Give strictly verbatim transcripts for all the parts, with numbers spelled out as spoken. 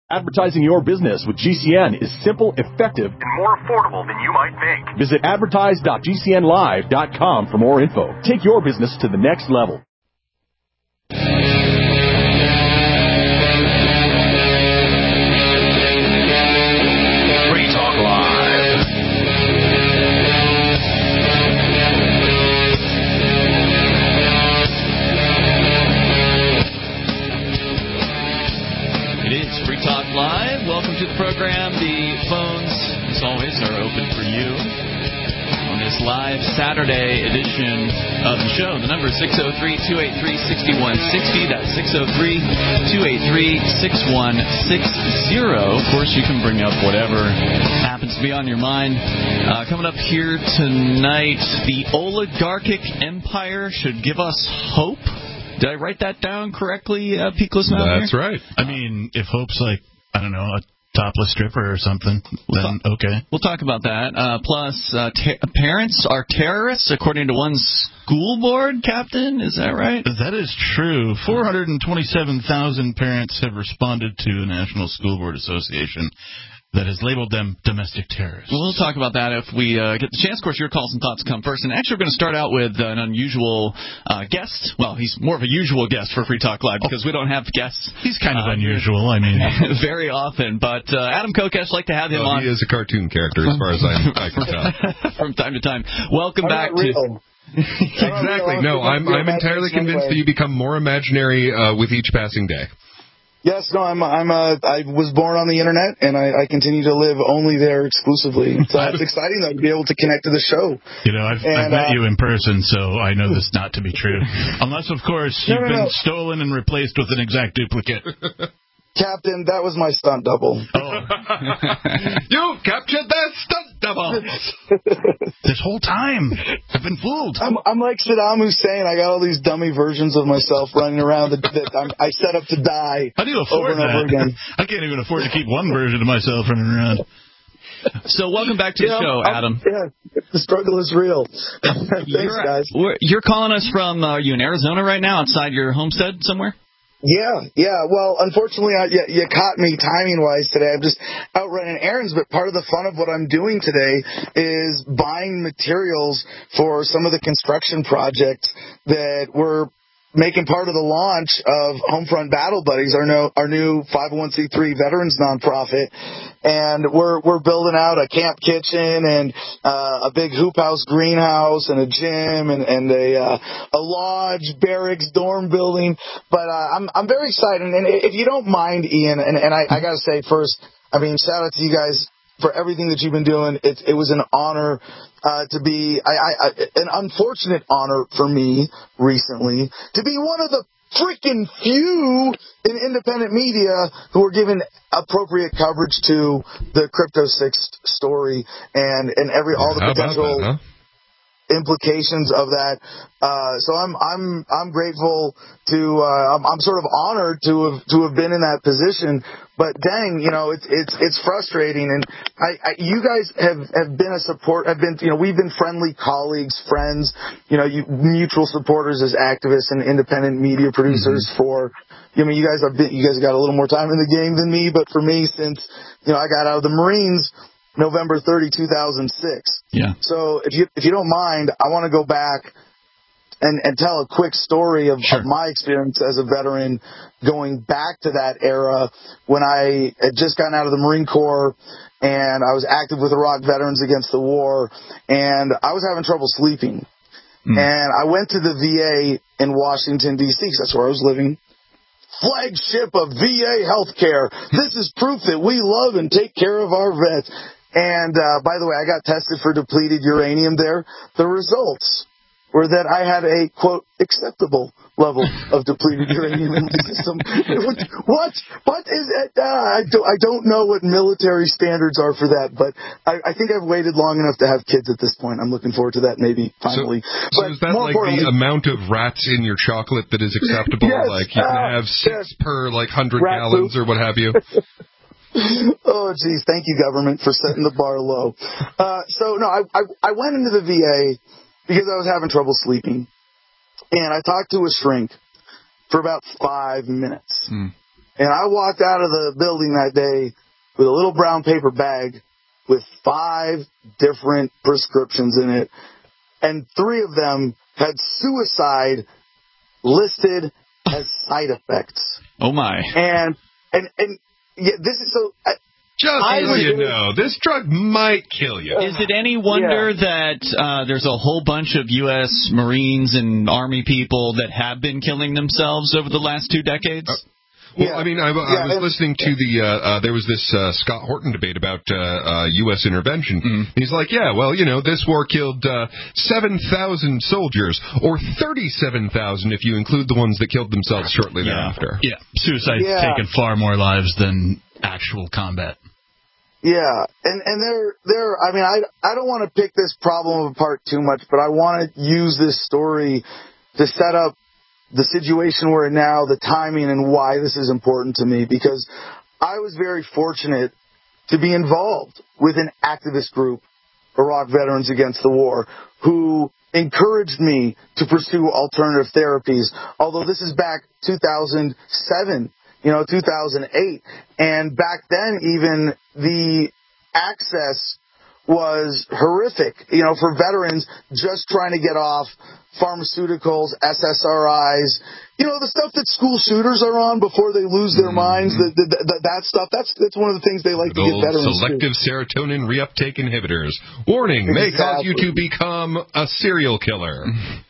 Advertising your business with G C N is simple, effective, and more affordable than you might think. Visit advertise dot g c n live dot com for more info. Take your business to the next level. Free Talk Live. It is Free Talk Live. Welcome to the program. The phones, as always, are open for you on this live Saturday edition of the show. The number is six oh three, two eight three, six one six oh. That's six oh three, two eight three, six one six oh. Of course, you can bring up whatever happens to be on your mind. Uh, coming up here tonight, the oligarchic empire should give us hope. Did I write that down correctly, uh, Peakless Mountain? That's right. I mean, if Hope's like, I don't know, a topless stripper or something, we'll then talk, okay. We'll talk about that. Uh, plus, uh, ter- parents are terrorists, according to one school board captain. Is that right? That is true. four hundred twenty-seven thousand parents have responded to the National School Board Association that has labeled them domestic terrorists. We'll talk about that if we uh, get the chance. Of course, your calls and thoughts come first. And actually, we're going to start out with uh, an unusual uh, guest. Well, he's more of a usual guest for Free Talk Live because we don't have guests. He's kind of uh, unusual, I mean. very often. But uh, Adam Kokesh, like to have him well, on. He is a cartoon character as far as I'm, I can tell. From time to time. Welcome I'm back not to... real. Exactly. No, I'm, I'm entirely convinced that you become more imaginary uh, with each passing day. Yes, no, I'm. I'm. Uh, I was born on the internet, and I, I continue to live only there exclusively. So it's exciting though to be able to connect to the show. You know, I've, and, I've met uh, you in person, so I know this not to be true. Unless, of course, you've no, no, been no. stolen and replaced with an exact duplicate. Captain, that was my stunt double. Oh. You captured that stunt double. This whole time, I've been fooled. I'm, I'm like Saddam Hussein. I got all these dummy versions of myself running around that, that I'm, I set up to die. How do you afford over and that? over again. I can't even afford to keep one version of myself running around. So welcome back to the yeah, show, I'm, Adam. Yeah, the struggle is real. Thanks, you're, guys. You're calling us from, uh, are you in Arizona right now, outside your homestead somewhere? Yeah, yeah. Well, unfortunately, I, you, you caught me timing-wise today. I'm just out running errands, but part of the fun of what I'm doing today is buying materials for some of the construction projects that we're making part of the launch of Homefront Battle Buddies, our, no, our new five oh one c three veterans nonprofit. And we're we're building out a camp kitchen and uh, a big hoop house greenhouse and a gym and, and a uh, a lodge, barracks, dorm building. But uh, I'm I'm very excited. And if you don't mind, Ian, and, and I, I got to say first, I mean, shout out to you guys for everything that you've been doing. It, it was an honor uh, to be, I, I, I, an unfortunate honor for me recently to be one of the freaking few in independent media who were given appropriate coverage to the Crypto Six story and, and every all the How potential about that, huh? implications of that. Uh, so I'm I'm I'm grateful to uh, I'm, I'm sort of honored to have to have been in that position. But dang, you know, it's it's it's frustrating. And I, I you guys have, have been a support. Have been you know we've been friendly colleagues, friends. You know, you, mutual supporters as activists and independent media producers mm-hmm. for. I mean, you guys have been, you guys got a little more time in the game than me. But for me, since you know I got out of the Marines. November thirtieth, two thousand six. Yeah. So if you if you don't mind, I want to go back and, and tell a quick story of, sure. of my experience as a veteran going back to that era when I had just gotten out of the Marine Corps and I was active with Iraq Veterans Against the War and I was having trouble sleeping. Mm. And I went to the V A in Washington, D C because that's where I was living. Flagship of V A healthcare. This is proof that we love and take care of our vets. And, uh, by the way, I got tested for depleted uranium there. The results were that I had a, quote, acceptable level of depleted uranium in my system. What? What is it? Uh, I, don't, I don't know what military standards are for that, but I, I think I've waited long enough to have kids at this point. I'm looking forward to that maybe, finally. So, but so is that like the amount of rats in your chocolate that is acceptable? Yes, like you can uh, have six yes. per, like, one hundred Rat gallons poop. or what have you? Oh, geez. Thank you, government, for setting the bar low. Uh, so, no, I, I, I went into the V A because I was having trouble sleeping. And I talked to a shrink for about five minutes. Mm. And I walked out of the building that day with a little brown paper bag with five different prescriptions in it. And three of them had suicide listed as side effects. Oh, my. And, and, and, yeah, this is so... I, Just I so you know, this drug might kill you. Is it any wonder yeah. that uh, there's a whole bunch of U S Marines and Army people that have been killing themselves over the last two decades? Uh, well, yeah. I mean, I, I yeah, was and, listening to the, uh, uh, there was this uh, Scott Horton debate about uh, uh, U S intervention. Mm. He's like, yeah, well, you know, this war killed uh, seven thousand soldiers, or thirty-seven thousand if you include the ones that killed themselves shortly yeah. thereafter. Yeah, suicide's yeah. taken far more lives than actual combat. Yeah, and and there there I mean I I don't want to pick this problem apart too much, but I want to use this story to set up the situation we're in now, the timing, and why this is important to me, because I was very fortunate to be involved with an activist group, Iraq Veterans Against the War, who encouraged me to pursue alternative therapies, although this is back two thousand seven. You know, two thousand eight. And back then, even the access was horrific, you know, for veterans just trying to get off pharmaceuticals, S S R Is, you know, the stuff that school shooters are on before they lose their minds, the, the, the, that stuff. That's that's one of the things they like the to get veterans selective to. serotonin reuptake inhibitors. Warning, exactly. may cause you to become a serial killer.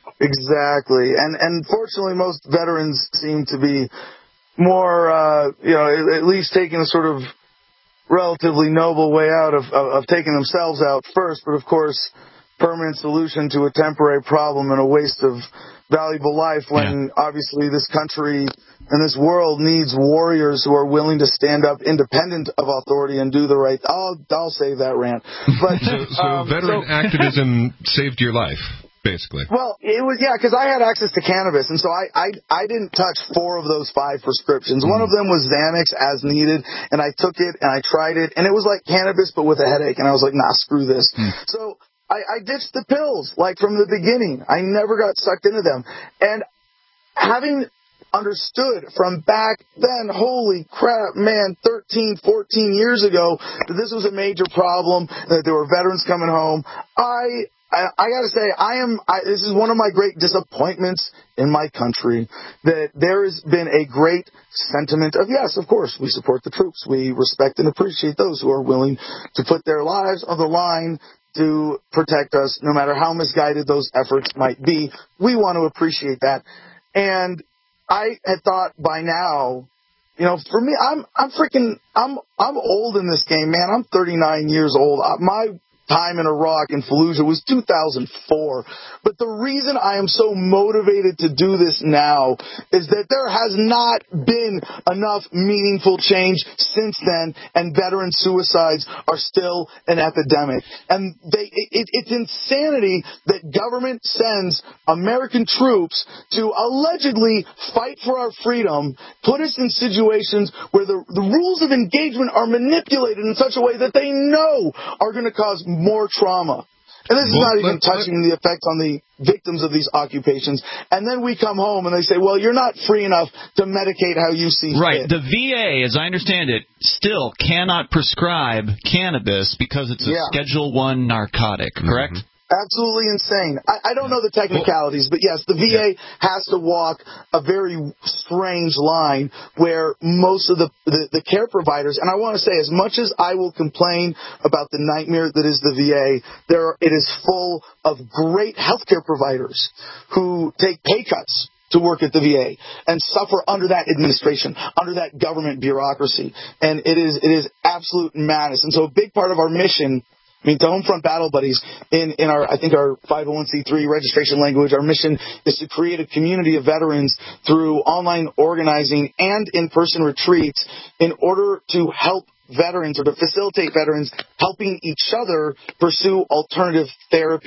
Exactly. And, and fortunately, most veterans seem to be more, uh, you know, at least taking a sort of relatively noble way out of, of, of taking themselves out first, but of course, permanent solution to a temporary problem and a waste of valuable life when yeah. obviously this country and this world needs warriors who are willing to stand up independent of authority and do the right. I'll, I'll save that rant. But, so, so um, veteran so, activism saved your life. Basically. Well, it was, yeah, because I had access to cannabis, and so I, I I didn't touch four of those five prescriptions. Mm. One of them was Xanax as needed, and I took it, and I tried it, and it was like cannabis, but with a headache, and I was like, nah, screw this. Mm. So I, I ditched the pills, like, from the beginning. I never got sucked into them. And having understood from back then, holy crap, man, thirteen, fourteen years ago, that this was a major problem, that there were veterans coming home, I... I, I got to say, I am. I, this is one of my great disappointments in my country, that there has been a great sentiment of, yes, of course, we support the troops. We respect and appreciate those who are willing to put their lives on the line to protect us, no matter how misguided those efforts might be. We want to appreciate that. And I had thought by now, you know, for me, I'm I'm freaking I'm I'm old in this game, man. I'm thirty-nine years old. My time in Iraq and Fallujah was two thousand four. But the reason I am so motivated to do this now is that there has not been enough meaningful change since then, and veteran suicides are still an epidemic. And they, it, it's insanity that government sends American troops to allegedly fight for our freedom, put us in situations where the, the rules of engagement are manipulated in such a way that they know are going to cause more trauma. And this is well, not even touching the effects on the victims of these occupations. And then we come home and they say, well, you're not free enough to medicate how you see right. fit. The V A, as I understand it, still cannot prescribe cannabis because it's a yeah. Schedule One narcotic, correct? Mm-hmm. Absolutely insane. I, I don't know the technicalities, but yes, the V A yeah. has to walk a very strange line where most of the, the, the care providers, and I want to say, as much as I will complain about the nightmare that is the V A, there are, it is full of great healthcare providers who take pay cuts to work at the V A and suffer under that administration, under that government bureaucracy. And it is it is absolute madness. And so a big part of our mission, I mean, to Homefront Battle Buddies, in, in our, I think our five oh one c three registration language, our mission is to create a community of veterans through online organizing and in-person retreats in order to help veterans, or to facilitate veterans helping each other pursue alternative therapies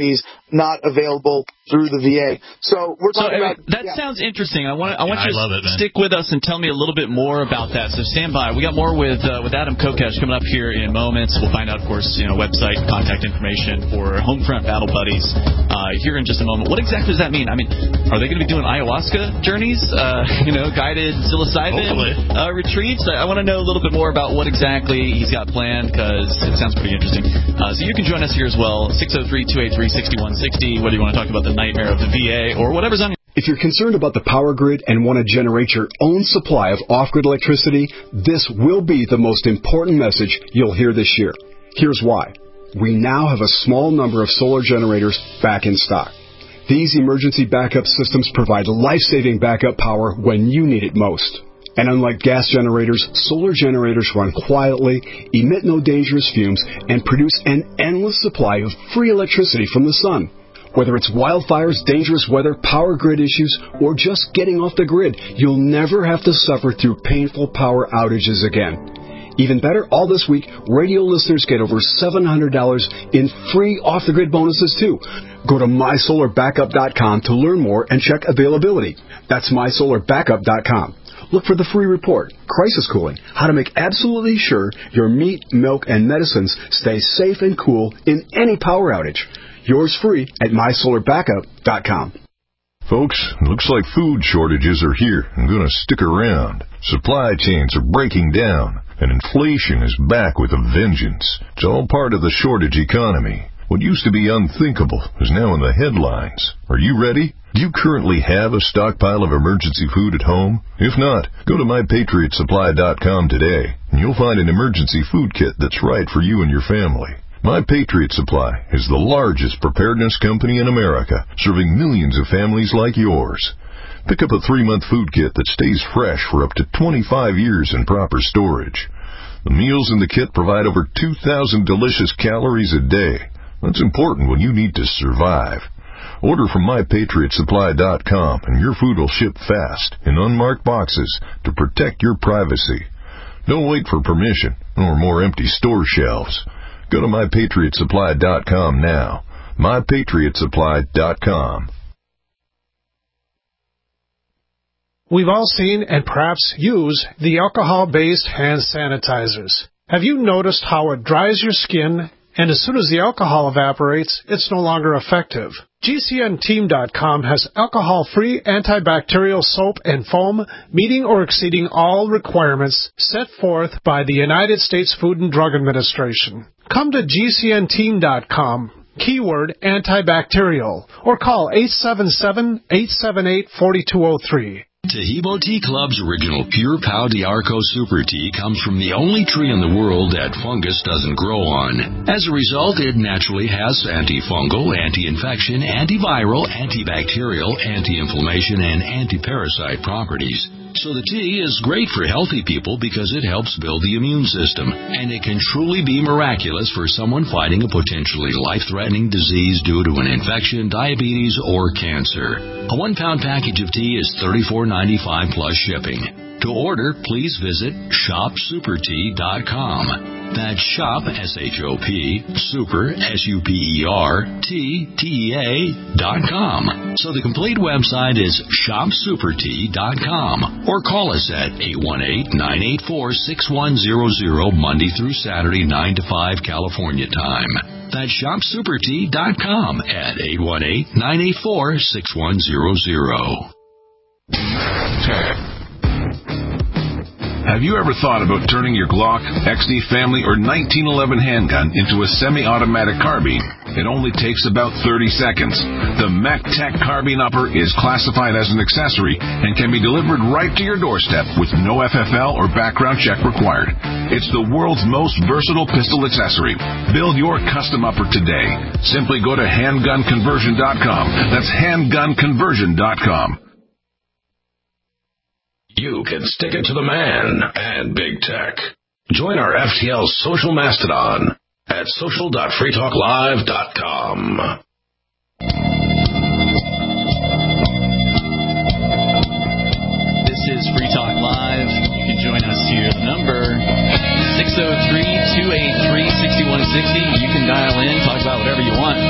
not available through the V A. So we're So, talking I mean, about that yeah. sounds interesting. I want I want Yeah, you I to love it, man. stick with us and tell me a little bit more about that. So stand by. We got more with uh, with Adam Kokesh coming up here in moments. We'll find out, of course, you know, website, contact information for Homefront Battle Buddies uh, here in just a moment. What exactly does that mean? I mean, are they going to be doing ayahuasca journeys? Uh, you know, guided psilocybin uh, retreats? I, I want to know a little bit more about what exactly he's got planned, because it sounds pretty interesting. Uh, so you can join us here as well, six oh three, two eight three, six one six oh, whether you want to talk about the nightmare of the V A or whatever's on your... If you're concerned about the power grid and want to generate your own supply of off-grid electricity, this will be the most important message you'll hear this year. Here's why. We now have a small number of solar generators back in stock. These emergency backup systems provide life-saving backup power when you need it most. And unlike gas generators, solar generators run quietly, emit no dangerous fumes, and produce an endless supply of free electricity from the sun. Whether it's wildfires, dangerous weather, power grid issues, or just getting off the grid, you'll never have to suffer through painful power outages again. Even better, all this week, radio listeners get over seven hundred dollars in free off-the-grid bonuses, too. Go to my solar backup dot com to learn more and check availability. That's my solar backup dot com. Look for the free report, Crisis Cooling, how to make absolutely sure your meat, milk, and medicines stay safe and cool in any power outage. Yours free at my solar backup dot com. Folks, looks like food shortages are here and going to stick around. Supply chains are breaking down, and inflation is back with a vengeance. It's all part of the shortage economy. What used to be unthinkable is now in the headlines. Are you ready? Do you currently have a stockpile of emergency food at home? If not, go to my patriot supply dot com today, and you'll find an emergency food kit that's right for you and your family. My Patriot Supply is the largest preparedness company in America, serving millions of families like yours. Pick up a three-month food kit that stays fresh for up to twenty-five years in proper storage. The meals in the kit provide over two thousand delicious calories a day. That's important when you need to survive. Order from my patriot supply dot com and your food will ship fast in unmarked boxes to protect your privacy. Don't wait for permission or more empty store shelves. Go to my patriot supply dot com now. my patriot supply dot com. We've all seen and perhaps use the alcohol-based hand sanitizers. Have you noticed how it dries your skin, and as soon as the alcohol evaporates, it's no longer effective? G C N team dot com has alcohol-free antibacterial soap and foam meeting or exceeding all requirements set forth by the United States Food and Drug Administration. Come to G C N team dot com, keyword antibacterial, or call eight seven seven, eight seven eight, four two zero three. Tahibo Tea Club's original Pure Pau d'Arco Super Tea comes from the only tree in the world that fungus doesn't grow on. As a result, it naturally has antifungal, anti-infection, antiviral, antibacterial, anti-inflammation, and anti-parasite properties. So the tea is great for healthy people because it helps build the immune system, and it can truly be miraculous for someone fighting a potentially life-threatening disease due to an infection, diabetes, or cancer. A one-pound package of tea is thirty-four ninety-five plus shipping. To order, please visit shop super tea dot com. That's shop, S H O P, super, S U P E R, T, T E A, dot com. So the complete website is shop super tea dot com. Or call us at eight one eight, nine eight four, six one zero zero, Monday through Saturday, nine to five, California time. That's shop super tea dot com at eight one eight, nine eight four, six one zero zero. Have you ever thought about turning your Glock, X D Family, or nineteen eleven handgun into a semi-automatic carbine? It only takes about thirty seconds. The MacTac Carbine Upper is classified as an accessory and can be delivered right to your doorstep with no F F L or background check required. It's the world's most versatile pistol accessory. Build your custom upper today. Simply go to handgun conversion dot com. That's handgun conversion dot com. You can stick it to the man and big tech. Join our F T L social mastodon at social dot free talk live dot com. This is Free Talk Live. You can join us here. The number six oh three, two eight three, six one six oh. You can dial in, talk about whatever you want.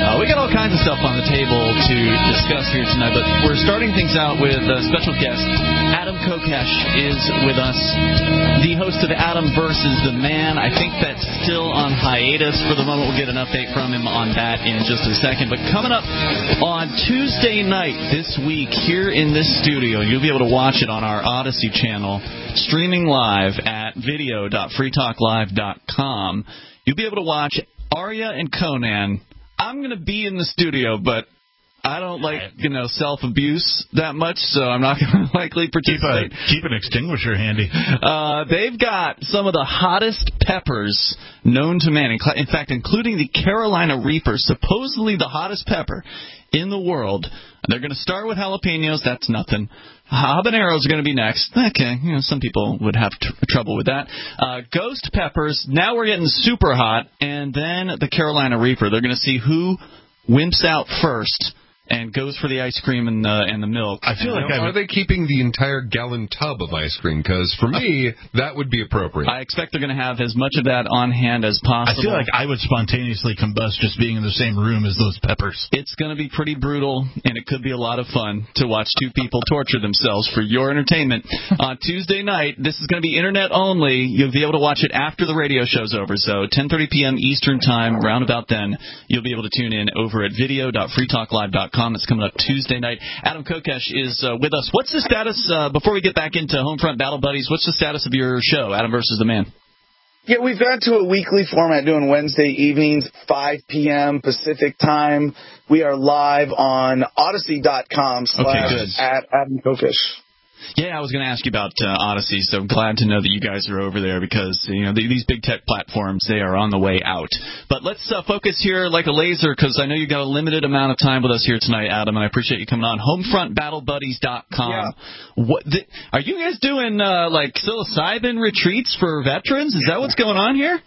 Uh, we got all kinds of stuff on the table to discuss here tonight, but we're starting things out with a special guest. Adam Kokesh is with us, the host of Adam versus the Man. I think that's still on hiatus for the moment. We'll get an update from him on that in just a second. But coming up on Tuesday night this week here in this studio, you'll be able to watch it on our Odyssey channel, streaming live at video dot free talk live dot com. You'll be able to watch Arya and Conan. I'm going to be in the studio, but I don't like, you know, self-abuse that much, so I'm not going to likely participate. Keep, a, keep an extinguisher handy. Uh, they've got some of the hottest peppers known to man. In fact, including the Carolina Reaper, supposedly the hottest pepper in the world. They're going to start with jalapenos. That's nothing. Habaneros are going to be next. Okay, you know, some people would have tr- trouble with that. Uh, ghost peppers. Now we're getting super hot. And then the Carolina Reaper. They're going to see who wimps out first and goes for the ice cream and the, and the milk. I feel like Are they keeping the entire gallon tub of ice cream? Because for me, that would be appropriate. I expect they're going to have as much of that on hand as possible. I feel like I would spontaneously combust just being in the same room as those peppers. It's going to be pretty brutal, and it could be a lot of fun to watch two people torture themselves for your entertainment. On Tuesday night, this is going to be internet only. You'll be able to watch it after the radio show's over. So ten thirty p.m. Eastern Time, around about then, you'll be able to tune in over at video dot free talk live dot com. It's coming up Tuesday night. Adam Kokesh is uh, with us. What's the status, uh, before we get back into Homefront Battle Buddies, what's the status of your show, Adam versus the Man? Yeah, we've gone to a weekly format doing Wednesday evenings, five p.m. Pacific time. We are live on odyssey dot com slash at Adam Kokesh. Yeah, I was going to ask you about uh, Odyssey, so I'm glad to know that you guys are over there because, you know, the, these big tech platforms, they are on the way out. But let's uh, focus here like a laser because I know you've got a limited amount of time with us here tonight, Adam, and I appreciate you coming on. homefront battle buddies dot com. Yeah. What the, are you guys doing, uh, like, psilocybin retreats for veterans? Is that what's going on here?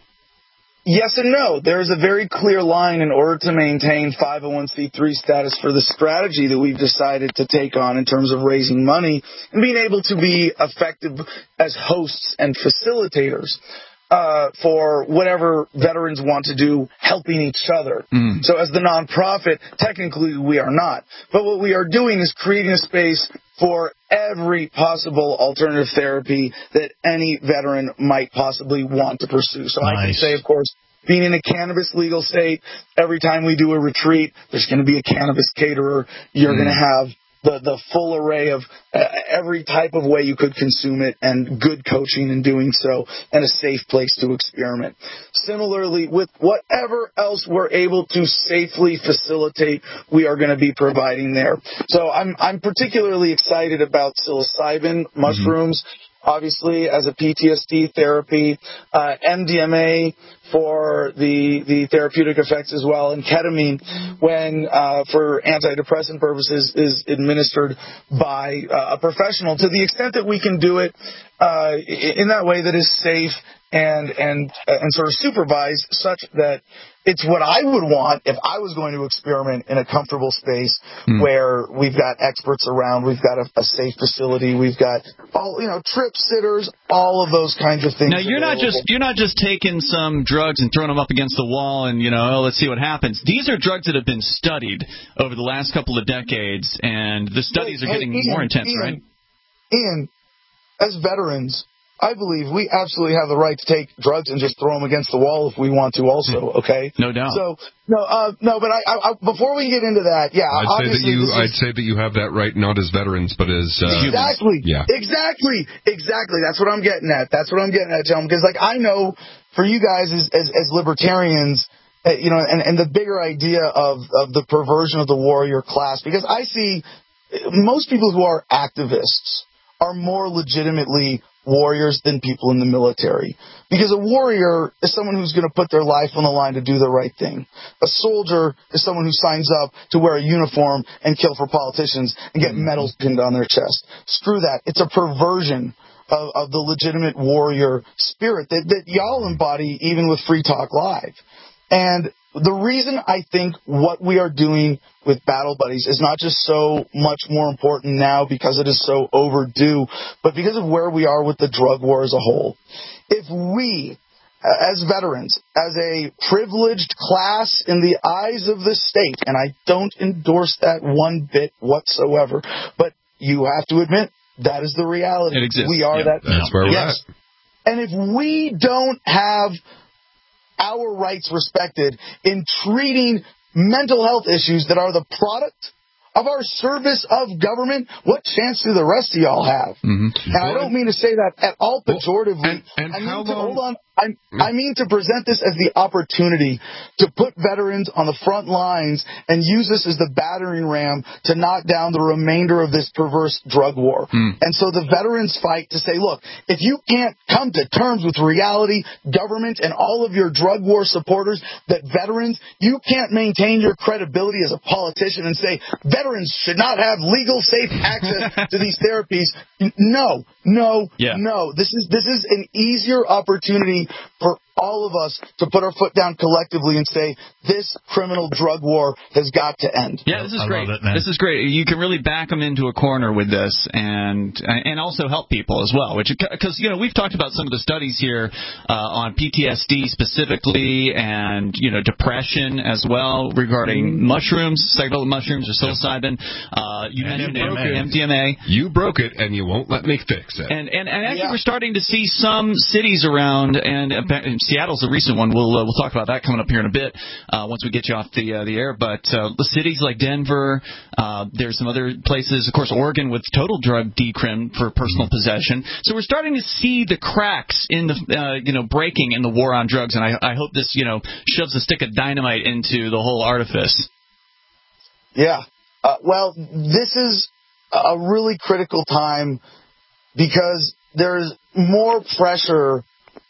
Yes and no. There's a very clear line in order to maintain five oh one c three status for the strategy that we've decided to take on in terms of raising money and being able to be effective as hosts and facilitators uh, for whatever veterans want to do, helping each other. Mm. So as the nonprofit, technically we are not. But what we are doing is creating a space for every possible alternative therapy that any veteran might possibly want to pursue. So nice. I can say, of course, being in a cannabis legal state, every time we do a retreat, there's going to be a cannabis caterer. You're mm. going to have the, the full array of uh, every type of way you could consume it and good coaching in doing so and a safe place to experiment. Similarly, with whatever else we're able to safely facilitate, we are going to be providing there. So I'm, I'm particularly excited about psilocybin mushrooms. Mm-hmm. Obviously, as a P T S D therapy, uh, M D M A for the the therapeutic effects as well, and ketamine, when uh, for antidepressant purposes, is administered by uh, a professional to the extent that we can do it uh, in that way that is safe and and and sort of supervised, such that it's what I would want if I was going to experiment in a comfortable space mm. where we've got experts around, we've got a, a safe facility, we've got all, you know, trip sitters, all of those kinds of things. Now you're available. not just you're not just taking some drugs and throwing them up against the wall and, you know, oh, let's see what happens. These are drugs that have been studied over the last couple of decades, and the studies hey, are getting hey, Ian, more intense, Ian, right? Ian, as veterans, I believe we absolutely have the right to take drugs and just throw them against the wall if we want to also, okay? No doubt. So, no, uh, no, but I, I, before we get into that, yeah, I'd say that you, is, I'd say that you have that right, not as veterans, but as, uh, Exactly. Yeah. Exactly. Exactly. That's what I'm getting at. That's what I'm getting at, Tom, because, like, I know for you guys as, as, as libertarians, uh, you know, and, and the bigger idea of, of the perversion of the warrior class, because I see most people who are activists are more legitimately warriors than people in the military. Because a warrior is someone who's going to put their life on the line to do the right thing. A soldier is someone who signs up to wear a uniform and kill for politicians and get medals pinned on their chest. Screw that. It's a perversion of, of the legitimate warrior spirit that, that y'all embody even with Free Talk Live. And the reason I think what we are doing with Battle Buddies is not just so much more important now because it is so overdue, but because of where we are with the drug war as a whole. If we, as veterans, as a privileged class in the eyes of the state, and I don't endorse that one bit whatsoever, but you have to admit that is the reality. It exists. We are yeah. that. That's where we're yes. at. And if we don't have our rights respected in treating mental health issues that are the product of our service of government, what chance do the rest of y'all have? Mm-hmm. And I don't mean to say that at all pejoratively. Well, and, and I mean how to, long... hold on. I, I mean to present this as the opportunity to put veterans on the front lines and use this as the battering ram to knock down the remainder of this perverse drug war. Mm. And so the veterans fight to say, look, if you can't come to terms with reality, government, and all of your drug war supporters, that veterans, you can't maintain your credibility as a politician and say veterans should not have legal, safe access to these therapies. No, no, yeah. no. This is this is an easier opportunity for all of us to put our foot down collectively and say this criminal drug war has got to end. Yeah, this is I great. Love it, this is great. You can really back them into a corner with this, and and also help people as well. Which because you know we've talked about some of the studies here uh, on P T S D specifically, and you know depression as well regarding mm-hmm. mushrooms, psychedelic mushrooms or psilocybin. Uh, you mentioned M D M A. You broke it, and you won't let me fix it. And and, and actually, yeah. we're starting to see some cities around, and, and Seattle's a recent one. We'll uh, we'll talk about that coming up here in a bit uh, once we get you off the uh, the air. But uh, the cities like Denver, uh, there's some other places, of course, Oregon with total drug decrim for personal mm-hmm. possession. So we're starting to see the cracks in the uh, you know breaking in the war on drugs, and I, I hope this you know shoves a stick of dynamite into the whole artifice. Yeah. Uh, well, this is a really critical time because there's more pressure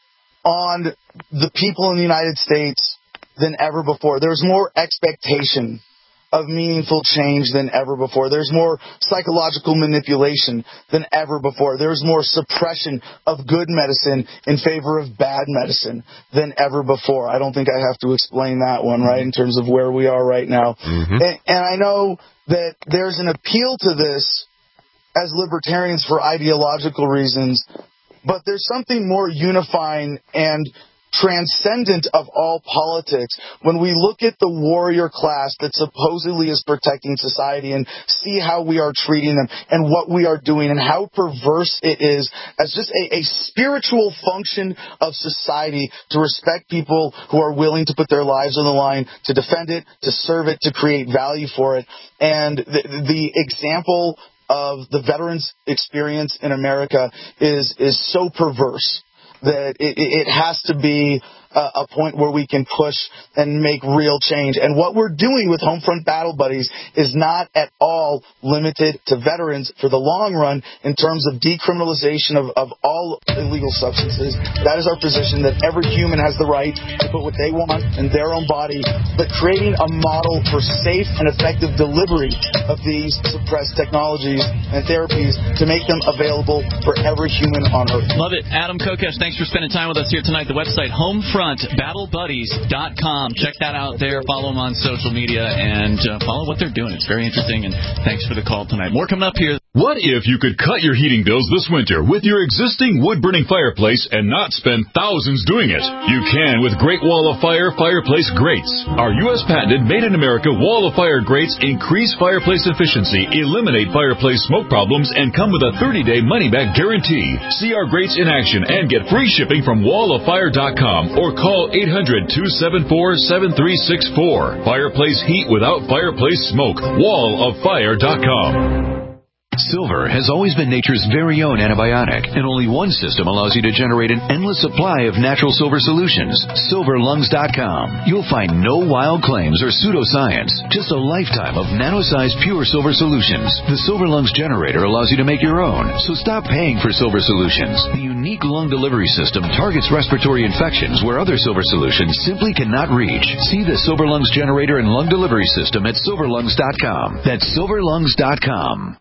on the people in the United States than ever before. There's more expectation of meaningful change than ever before. There's more psychological manipulation than ever before. There's more suppression of good medicine in favor of bad medicine than ever before. I don't think I have to explain that one, right, in terms of where we are right now. Mm-hmm. And, and I know that there's an appeal to this as libertarians for ideological reasons, but there's something more unifying and transcendent of all politics when we look at the warrior class that supposedly is protecting society and see how we are treating them and what we are doing and how perverse it is as just a, a spiritual function of society to respect people who are willing to put their lives on the line, to defend it, to serve it, to create value for it. And the, the example of the veterans' experience in America is is so perverse that it, it has to be a, a point where we can push and make real change. And what we're doing with Homefront Battle Buddies is not at all limited to veterans for the long run in terms of decriminalization of, of all illegal substances. That is our position, that every human has the right to put what they want in their own body, but creating a model for safe and effective delivery of these suppressed technologies and therapies to make them available for every human on Earth. Love it. Adam Kokesh, thanks for spending time with us here tonight. The website, Homefront Battle Buddies dot com. Check that out there. Follow them on social media and uh, follow what they're doing. It's very interesting, and thanks for the call tonight. More coming up here. What if you could cut your heating bills this winter with your existing wood-burning fireplace and not spend thousands doing it? You can with Great Wall of Fire Fireplace Grates. Our U S patented made-in-America Wall of Fire grates increase fireplace efficiency, eliminate fireplace smoke problems, and come with a thirty-day money-back guarantee. See our grates in action and get free shipping from wall of fire dot com or call eight hundred, two seven four, seven three six four. Fireplace heat without fireplace smoke. wall of fire dot com. Silver has always been nature's very own antibiotic, and only one system allows you to generate an endless supply of natural silver solutions. silver lungs dot com. You'll find no wild claims or pseudoscience, just a lifetime of nano-sized pure silver solutions. The Silver Lungs generator allows you to make your own, so stop paying for silver solutions. The unique lung delivery system targets respiratory infections where other silver solutions simply cannot reach. See the Silver Lungs generator and lung delivery system at silver lungs dot com. That's silver lungs dot com.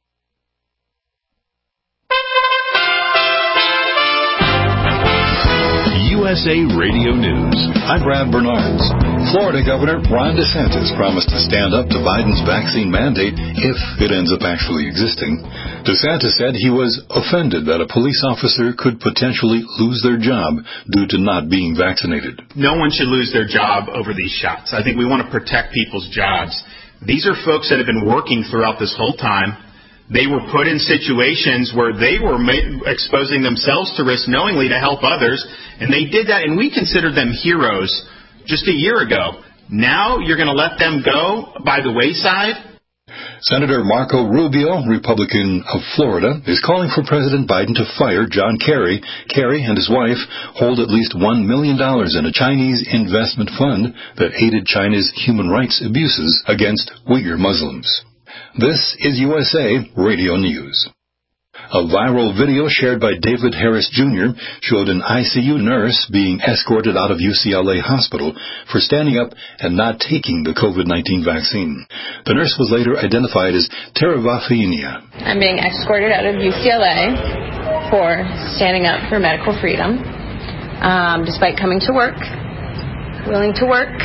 U S A Radio News. I'm Brad Bernards. Florida Governor Ron DeSantis promised to stand up to Biden's vaccine mandate if it ends up actually existing. DeSantis said he was offended that a police officer could potentially lose their job due to not being vaccinated. No one should lose their job over these shots. I think we want to protect people's jobs. These are folks that have been working throughout this whole time. They were put in situations where they were ma- exposing themselves to risk knowingly to help others, and they did that, and we considered them heroes just a year ago. Now you're going to let them go by the wayside? Senator Marco Rubio, Republican of Florida, is calling for President Biden to fire John Kerry. Kerry and his wife hold at least one million dollars in a Chinese investment fund that aided China's human rights abuses against Uyghur Muslims. This is U S A Radio News. A viral video shared by David Harris Junior showed an I C U nurse being escorted out of U C L A hospital for standing up and not taking the COVID nineteen vaccine. The nurse was later identified as Teravafenia. I'm being escorted out of U C L A for standing up for medical freedom, um, despite coming to work, willing to work,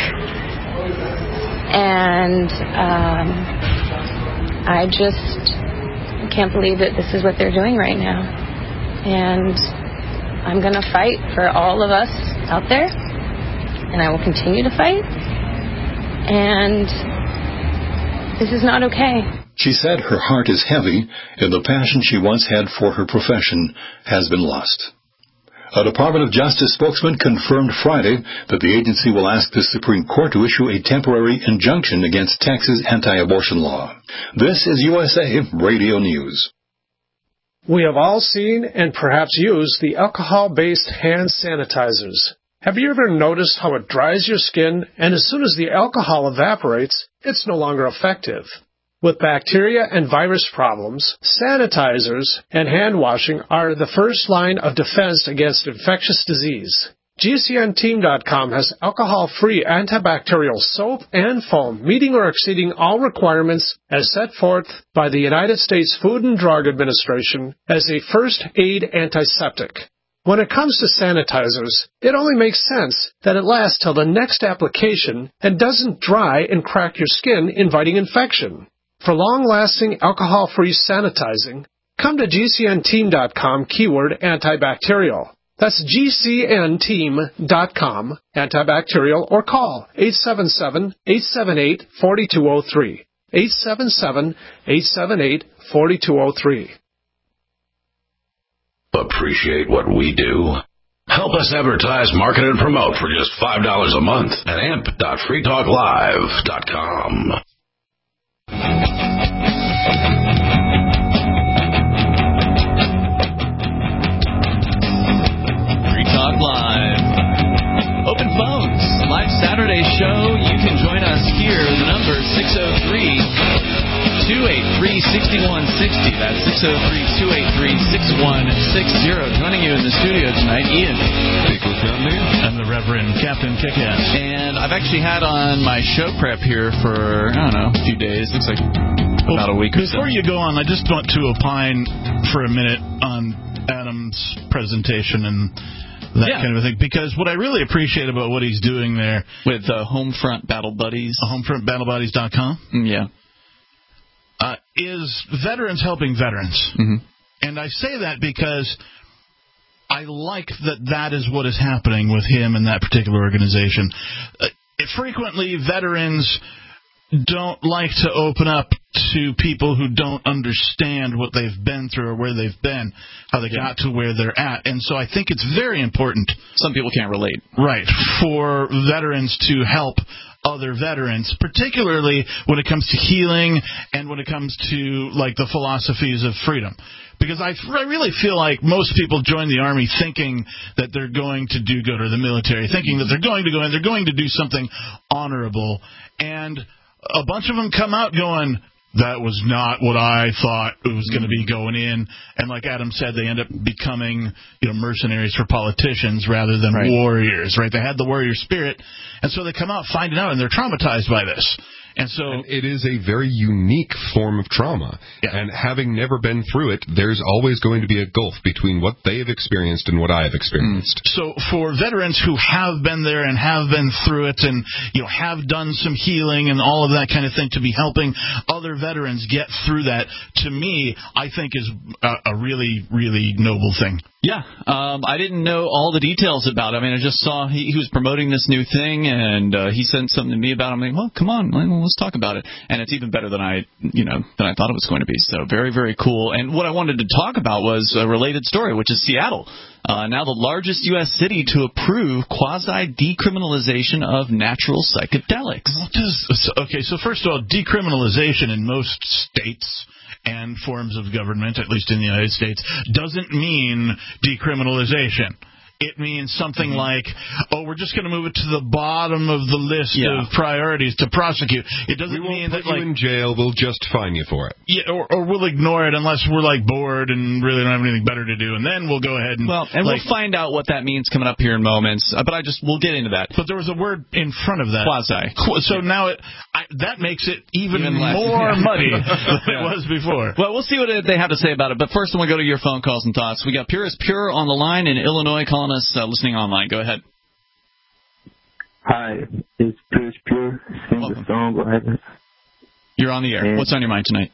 and um, I just... I can't believe that this is what they're doing right now. And I'm going to fight for all of us out there. And I will continue to fight. And this is not okay. She said her heart is heavy and the passion she once had for her profession has been lost. A Department of Justice spokesman confirmed Friday that the agency will ask the Supreme Court to issue a temporary injunction against Texas anti-abortion law. This is U S A Radio News. We have all seen and perhaps used the alcohol-based hand sanitizers. Have you ever noticed how it dries your skin, and as soon as the alcohol evaporates, it's no longer effective? With bacteria and virus problems, sanitizers and hand washing are the first line of defense against infectious disease. G C N team dot com has alcohol-free antibacterial soap and foam meeting or exceeding all requirements as set forth by the United States Food and Drug Administration as a first aid antiseptic. When it comes to sanitizers, it only makes sense that it lasts till the next application and doesn't dry and crack your skin, inviting infection. For long-lasting alcohol-free sanitizing, come to G C N team dot com keyword antibacterial. That's G C N team dot com antibacterial, or call eight seven seven, eight seven eight, four two zero three. eight seven seven, eight seven eight, four two zero three. Appreciate what we do? Help us advertise, market, and promote for just five dollars a month at amp dot free talk live dot com. Free Talk Live. Open phones. Live Saturday show. You can join us here. The number is six oh three, two eight three, six one six oh. That's six oh three, two eight three, six one six oh. Joining you in the studio tonight, Ian. And the Reverend Captain Kickass. And I've actually had on my show prep here for, I don't know, a few days. Looks like about a week or so. Before you go on, I just want to opine for a minute on Adam's presentation and that yeah. kind of a thing, because what I really appreciate about what he's doing there with uh, Homefront Battle Buddies, uh, homefront battle buddies dot com, yeah, uh, is veterans helping veterans. Mm-hmm. And I say that because I like that that is what is happening with him and that particular organization. Uh, frequently, veterans don't like to open up to people who don't understand what they've been through or where they've been, how they yeah. got to where they're at. And so I think it's very important. Some people can't relate. Right. For veterans to help other veterans, particularly when it comes to healing and when it comes to, like, the philosophies of freedom. Because I, I really feel like most people join the Army thinking that they're going to do good, or the military, thinking that they're going to go in, they're going to do something honorable. And a bunch of them come out going, that was not what I thought it was going to be going in. And like Adam said, they end up becoming, you know, mercenaries for politicians rather than right. warriors, right? They had the warrior spirit, and so they come out finding out, and they're traumatized by this. And so and it is a very unique form of trauma. Yeah. And having never been through it, there's always going to be a gulf between what they have experienced and what I have experienced. So for veterans who have been there and have been through it and, you know, have done some healing and all of that kind of thing to be helping other veterans get through that, to me, I think is a, a really, really noble thing. Yeah, um, I didn't know all the details about it. I mean, I just saw he, he was promoting this new thing, and uh, he sent something to me about it. I'm like, well, come on, let's talk about it. And it's even better than I, you know, than I thought it was going to be. So very, very cool. And what I wanted to talk about was a related story, which is Seattle. Uh, now the largest U S city to approve quasi-decriminalization of natural psychedelics. What does, okay, so first of all, decriminalization in most states and forms of government, at least in the United States, doesn't mean decriminalization. It means something mm-hmm. like, oh, we're just going to move it to the bottom of the list yeah. of priorities to prosecute. It doesn't we won't mean put that, you like, in jail. We'll just fine you for it. Yeah, or, or we'll ignore it unless we're like bored and really don't have anything better to do, and then we'll go ahead and well, and like, we'll find out what that means coming up here in moments. Uh, but I just we'll get into that. But there was a word in front of that, quasi. So now it I, that makes it even, even less, more yeah. muddy than it was before. Well, we'll see what they have to say about it. But first, I want to go to your phone calls and thoughts. We got Pure is Pure on the line in Illinois, calling us, uh, listening on. Go ahead. Hi, it's Pure Pure, singer songwriter. You're on the air. And what's on your mind tonight?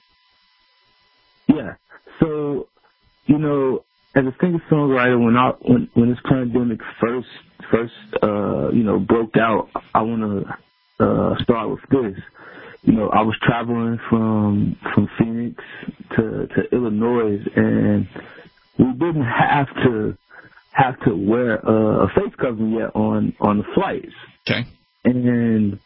Yeah. So, you know, as a singer songwriter, when I when when this pandemic first first uh you know broke out, I want to uh start with this. You know, I was traveling from from Phoenix to to Illinois, and we didn't have to. have to wear uh, a face covering yet on, on the flights. Okay. And,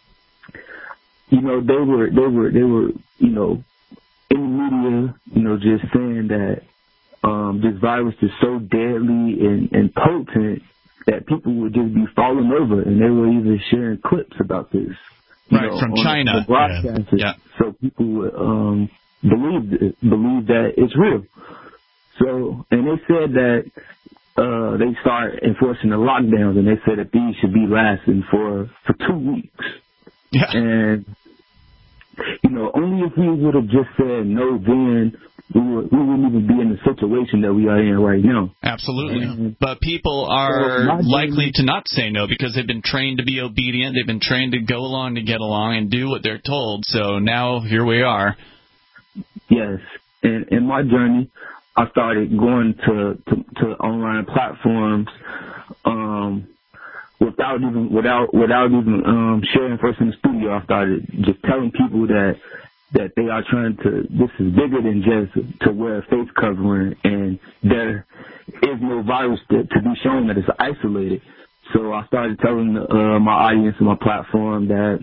you know, they were, they were, they were, you know, in the media, you know, just saying that um, this virus is so deadly and, and potent that people would just be falling over, and they were even sharing clips about this. Right, know, from China. The broadcasters, yeah. So people would um, believe, believe that it's real. So, and they said that Uh, they start enforcing the lockdowns, and they said that these should be lasting for, for two weeks. Yeah. And, you know, only if we would have just said no then, we, would, we wouldn't even be in the situation that we are in right now. Absolutely. And, but people are so likely to not say no because they've been trained to be obedient. They've been trained to go along to get along and do what they're told. So now here we are. Yes. And in my journey, I started going to, to, to online platforms um, without even without without even um, sharing first in the studio. I started just telling people that that they are trying to. This is bigger than just to wear a face covering, and there is no virus to, to be shown that it's isolated. So I started telling uh, my audience and my platform that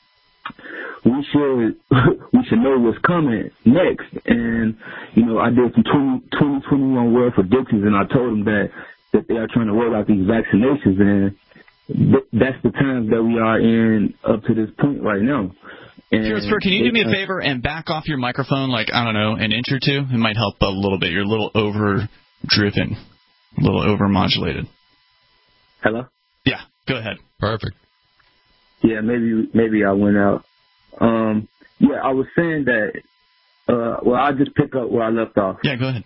we should we should know what's coming next. And, you know, I did some twenty twenty-one world predictions, and I told them that, that they are trying to roll out these vaccinations, and th- that's the times that we are in up to this point right now. Pure, can you do me a favor and back off your microphone, like, I don't know, an inch or two? It might help a little bit. You're a little over-driven, a little over-modulated. Hello? Yeah, go ahead. Perfect. Yeah, maybe maybe I went out. Um, yeah, I was saying that, uh, well, I'll just pick up where I left off. Yeah, go ahead.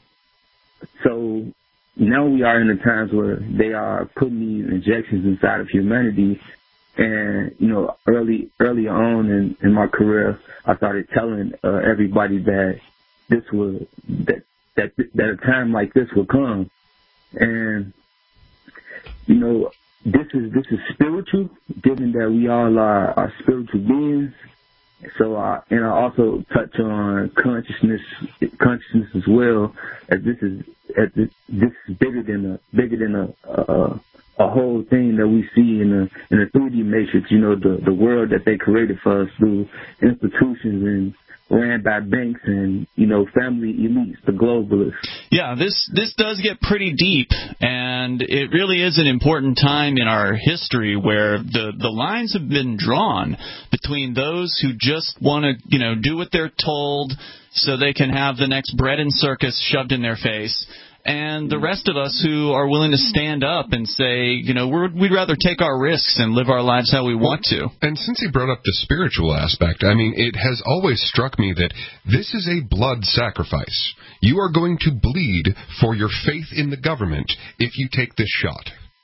So now we are in the times where they are putting these injections inside of humanity. And, you know, early early on in, in my career, I started telling uh, everybody that this would, that, that, that a time like this would come. And, you know, this is, this is spiritual, given that we all are, are spiritual beings. So, uh, and I also touch on consciousness, consciousness as well, as this is, as this, this is bigger than a, bigger than a, a, a whole thing that we see in a, in a three D matrix, you know, the, the world that they created for us through institutions and ran by banks and, you know, family elites, the globalists. Yeah, this this does get pretty deep, and it really is an important time in our history where the, the lines have been drawn between those who just want to, you know, do what they're told so they can have the next bread and circus shoved in their face, and the rest of us who are willing to stand up and say, you know, we're, we'd rather take our risks and live our lives how we want to. And since he brought up the spiritual aspect, I mean, it has always struck me that this is a blood sacrifice. You are going to bleed for your faith in the government if you take this shot.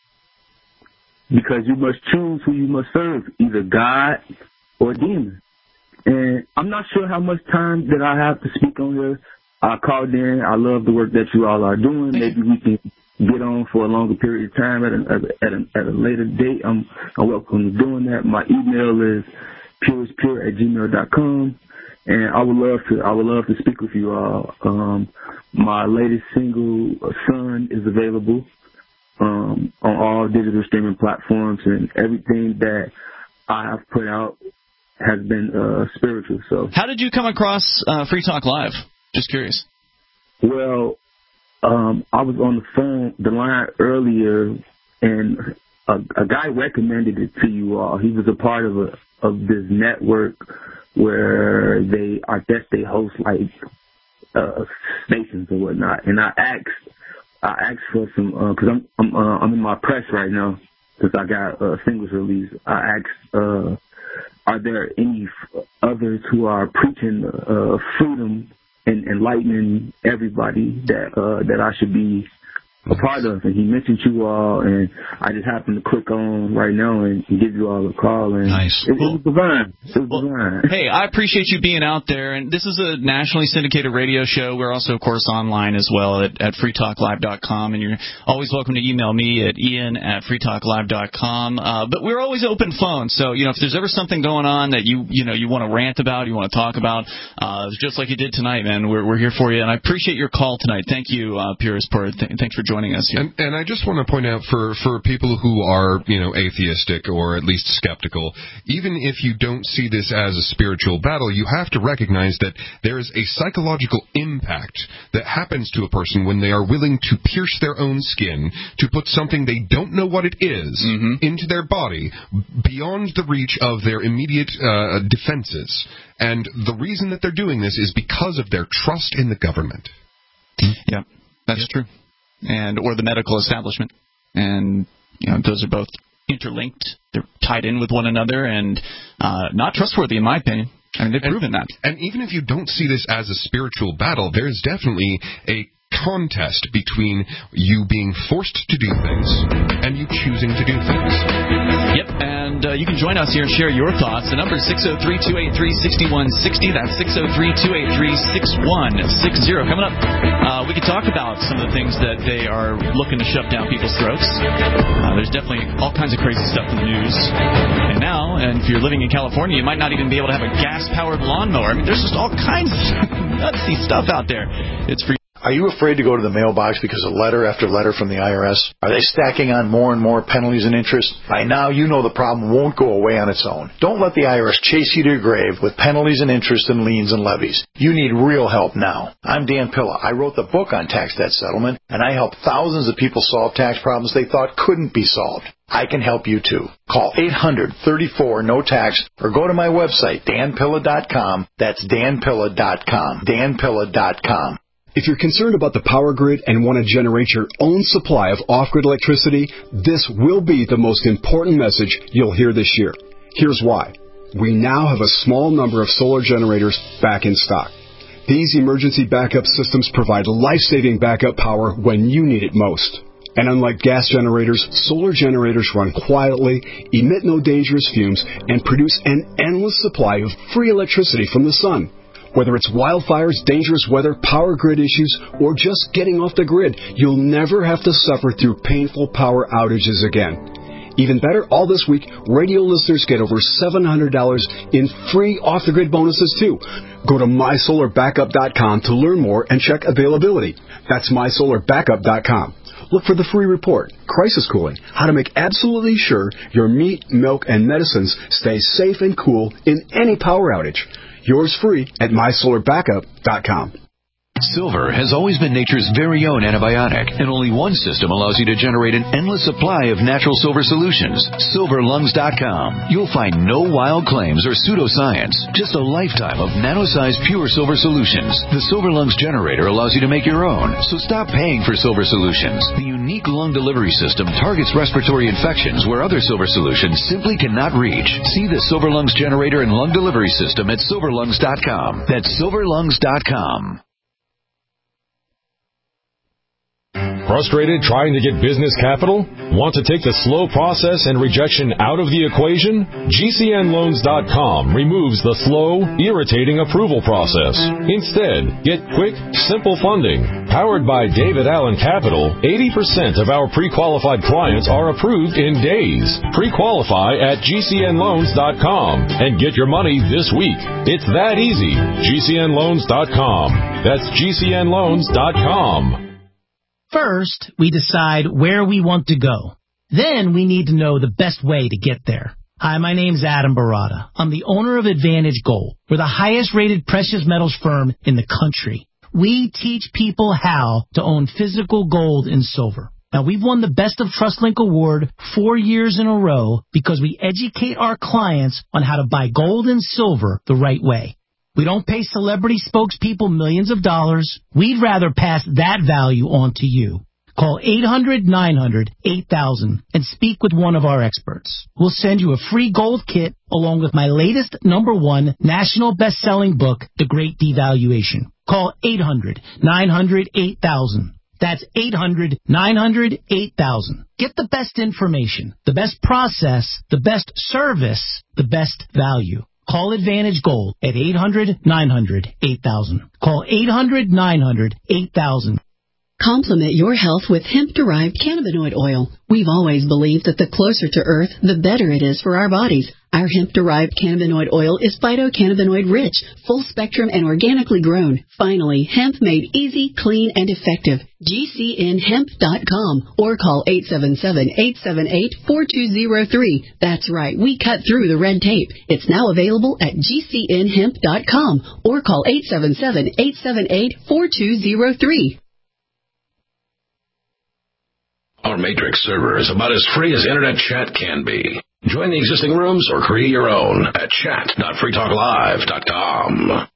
Because you must choose who you must serve, either God or demon. And I'm not sure how much time that I have to speak on here. I called in. I love the work that you all are doing. Maybe we can get on for a longer period of time at a, at a, at a later date. I'm, I'm welcome to doing that. My email is purespure at gmail dot com. And I would love to, I would love to speak with you all. Um, my latest single, Sun, is available, um, on all digital streaming platforms, and everything that I have put out has been, uh, spiritual. So. How did you come across, uh, Free Talk Live? Just curious. Well, um, I was on the phone, the line earlier, and a, a guy recommended it to you all. He was a part of a, of this network where they, I guess they host like uh, stations or whatnot. And I asked, I asked for some, uh, cause I'm, I'm, uh, I'm in my press right now since I got uh, singles released. I asked, uh, are there any f- others who are preaching uh, freedom and enlightening everybody that uh, that I should be a part of? And he mentioned you all, and I just happened to click on right now and give you all a call. And nice. It, it was divine. It was well, divine. Hey, I appreciate you being out there. And this is a nationally syndicated radio show. We're also, of course, online as well at, at free talk live dot com. And you're always welcome to email me at ian at free talk live dot com. Uh, but we're always open phone. So, you know, if there's ever something going on that you, you know, you want to rant about, you want to talk about, uh, just like you did tonight, man, we're, we're here for you. And I appreciate your call tonight. Thank you, uh, Purist Port. Th- thanks for joining us here. And, and I just want to point out for, for people who are, you know, atheistic or at least skeptical, even if you don't see this as a spiritual battle, you have to recognize that there is a psychological impact that happens to a person when they are willing to pierce their own skin, to put something they don't know what it is mm-hmm. into their body beyond the reach of their immediate uh, defenses. And the reason that they're doing this is because of their trust in the government. Yeah, that's yep. true. And or the medical establishment, and you know those are both interlinked. They're tied in with one another, and uh, not trustworthy, in my opinion. I mean, they've and, proven that. And even if you don't see this as a spiritual battle, there's definitely a contest between you being forced to do things and you choosing to do things. Yep, and uh, you can join us here and share your thoughts. The number is six oh three, two eight three, six one six oh. That's six oh three, two eight three, six one six oh. Coming up, uh, we could talk about some of the things that they are looking to shove down people's throats. Uh, there's definitely all kinds of crazy stuff in the news. And now, and if you're living in California, you might not even be able to have a gas-powered lawnmower. I mean, there's just all kinds of nutsy stuff out there. It's free. Are you afraid to go to the mailbox because of letter after letter from the I R S? Are they stacking on more and more penalties and interest? By now, you know the problem won't go away on its own. Don't let the I R S chase you to your grave with penalties and interest and liens and levies. You need real help now. I'm Dan Pilla. I wrote the book on tax debt settlement, and I help thousands of people solve tax problems they thought couldn't be solved. I can help you too. Call eight hundred, thirty-four, no tax or go to my website, dan pilla dot com. That's dan pilla dot com. dan pilla dot com. If you're concerned about the power grid and want to generate your own supply of off-grid electricity, this will be the most important message you'll hear this year. Here's why. We now have a small number of solar generators back in stock. These emergency backup systems provide life-saving backup power when you need it most. And unlike gas generators, solar generators run quietly, emit no dangerous fumes, and produce an endless supply of free electricity from the sun. Whether it's wildfires, dangerous weather, power grid issues, or just getting off the grid, you'll never have to suffer through painful power outages again. Even better, all this week, radio listeners get over seven hundred dollars in free off-the-grid bonuses, too. Go to my solar backup dot com to learn more and check availability. That's my solar backup dot com. Look for the free report, Crisis Cooling, how to make absolutely sure your meat, milk, and medicines stay safe and cool in any power outage. Yours free at my solar backup dot com. Silver has always been nature's very own antibiotic, and only one system allows you to generate an endless supply of natural silver solutions. silver lungs dot com. You'll find no wild claims or pseudoscience, just a lifetime of nano-sized pure silver solutions. The Silver Lungs generator allows you to make your own, so stop paying for silver solutions. The unique lung delivery system targets respiratory infections where other silver solutions simply cannot reach. See the Silver Lungs generator and lung delivery system at silver lungs dot com. That's silver lungs dot com. Frustrated trying to get business capital? Want to take the slow process and rejection out of the equation? G C N loans dot com removes the slow, irritating approval process. Instead, get quick, simple funding. Powered by David Allen Capital, eighty percent of our pre-qualified clients are approved in days. Pre-qualify at G C N loans dot com and get your money this week. It's that easy. G C N loans dot com. That's G C N loans dot com. First, we decide where we want to go. Then we need to know the best way to get there. Hi, my name's Adam Barada. I'm the owner of Advantage Gold. We're the highest-rated precious metals firm in the country. We teach people how to own physical gold and silver. Now, we've won the Best of TrustLink Award four years in a row because we educate our clients on how to buy gold and silver the right way. We don't pay celebrity spokespeople millions of dollars. We'd rather pass that value on to you. Call eight hundred nine hundred eight thousand and speak with one of our experts. We'll send you a free gold kit along with my latest number one national best-selling book, The Great Devaluation. Call eight hundred nine hundred eight thousand. That's eight hundred nine hundred eight thousand. Get the best information, the best process, the best service, the best value. Call Advantage Gold at eight hundred nine hundred eight thousand. Call eight hundred nine hundred eight thousand. Complement your health with hemp-derived cannabinoid oil. We've always believed that the closer to Earth, the better it is for our bodies. Our hemp-derived cannabinoid oil is phytocannabinoid-rich, full-spectrum, and organically grown. Finally, hemp made easy, clean, and effective. G C N hemp dot com or call eight seven seven, eight seven eight, four two zero three. That's right, we cut through the red tape. It's now available at G C N hemp dot com or call eight seven seven, eight seven eight, four two zero three. Our Matrix server is about as free as internet chat can be. Join the existing rooms or create your own at chat dot free talk live dot com.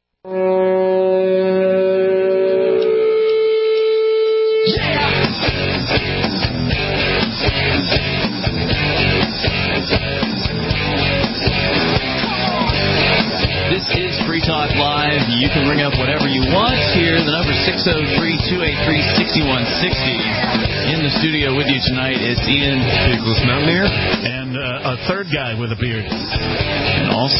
This is Free Talk Live. You can ring up whatever you want here. The number six oh three, two eight three, six one six oh. In the studio with you tonight is Ian Pigless Mountaineer and uh, a third guy with a beard. And also,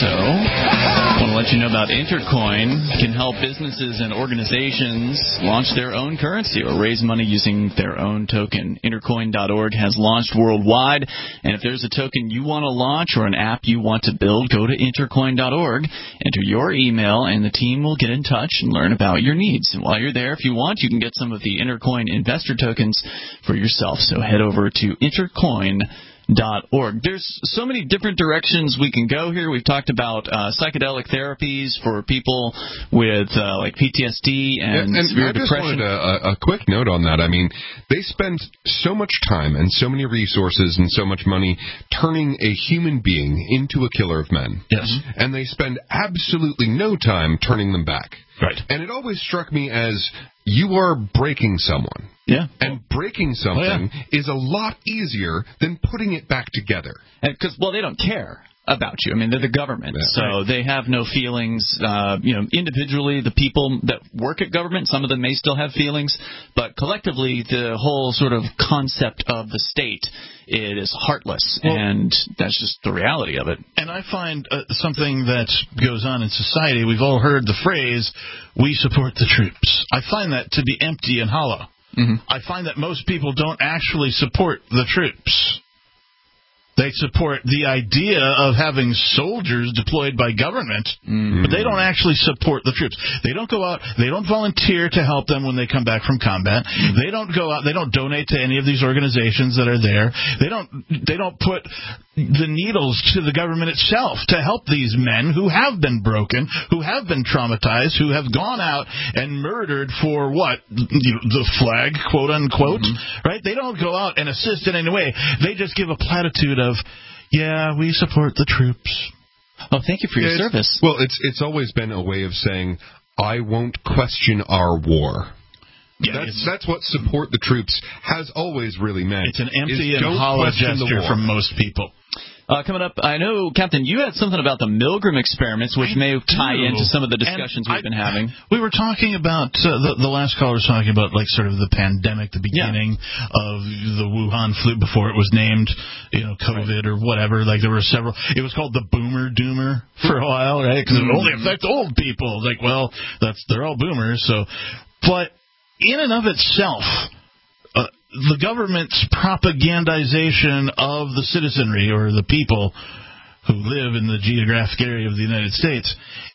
I want to let you know about Intercoin. Can help businesses and organizations launch their own currency or raise money using their own token. Intercoin dot org has launched worldwide, and if there's a token you want to launch or an app you want to build, go to Intercoin dot org, enter your email, and the team will get in touch and learn about your needs. And while you're there, if you want, you can get some of the Intercoin investor tokens for yourself. So head over to Intercoin dot org. There's so many different directions we can go here. We've talked about uh, psychedelic therapies for people with uh, like P T S D and, and, and severe I just depression. wanted a, a quick note on that. I mean, they spend so much time and so many resources and so much money turning a human being into a killer of men. Yes. And they spend absolutely no time turning them back. Right. And it always struck me as you are breaking someone. Yeah. And breaking something oh, yeah. is a lot easier than putting it back together. Because, well, they don't care about you. I mean, they're the government, yeah, so right. They have no feelings. Uh, you know, individually, the people that work at government, some of them may still have feelings, but collectively, the whole sort of concept of the state, it is heartless, well, and that's just the reality of it. And I find uh, something that goes on in society, we've all heard the phrase, we support the troops. I find that to be empty and hollow. Mm-hmm. I find that most people don't actually support the troops. They support the idea of having soldiers deployed by government, mm-hmm. but they don't actually support the troops. They don't go out, they don't volunteer to help them when they come back from combat. They don't go out, they don't donate to any of these organizations that are there. They don't they don't put the needles to the government itself to help these men who have been broken, who have been traumatized, who have gone out and murdered for what? The flag, quote unquote, mm-hmm. right? They don't go out and assist in any way. They just give a platitude of, yeah, we support the troops. Oh, thank you for your it's, service. Well, it's it's always been a way of saying, I won't question our war. Yeah, that's that's what support the troops has always really meant. It's an empty and hollow gesture from most people. Uh, coming up, I know, Captain, you had something about the Milgram experiments, which I may tie do. into some of the discussions and we've I, been having. We were talking about, uh, the, the last caller was talking about, like, sort of the pandemic, the beginning yeah. of the Wuhan flu before it was named, you know, COVID right. or whatever. Like, there were several. It was called the Boomer Doomer for a while, right? Because mm-hmm. it only affects old people. Like, well, that's they're all boomers, so. But in and of itself, uh, the government's propagandization of the citizenry or the people who live in the geographic area of the United States